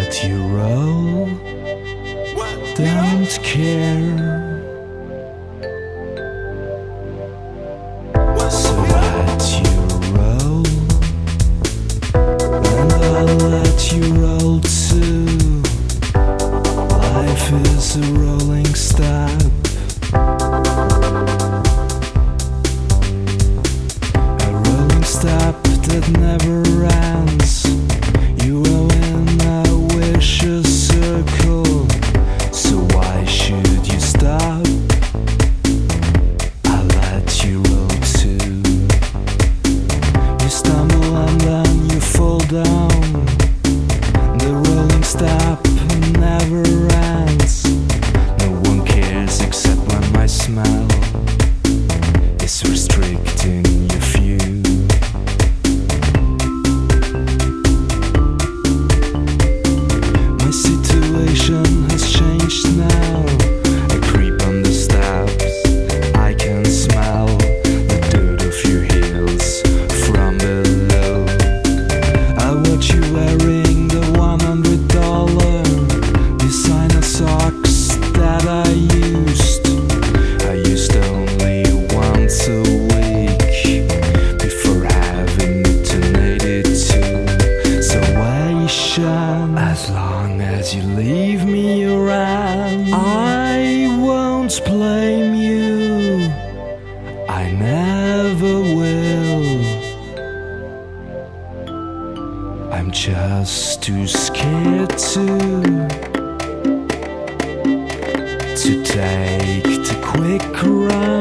let you roll, don't care. So let you roll, and I'll let you roll too. Life is a rolling step, a rolling step that never ends. You are in a vicious circle, so why should you stop? I let you roll too. You stumble and then you fall down. The rolling step never ends. No one cares except when my smell is restricting your view. My situation has changed now. I creep on the steps, I can smell the dirt of your heels from below. I watch you wearing the $100 designer socks that I used only once a week before having detonated too. So why shine? As long as you leave me around, I won't blame you, I never will. I'm just too scared to take the quick ride.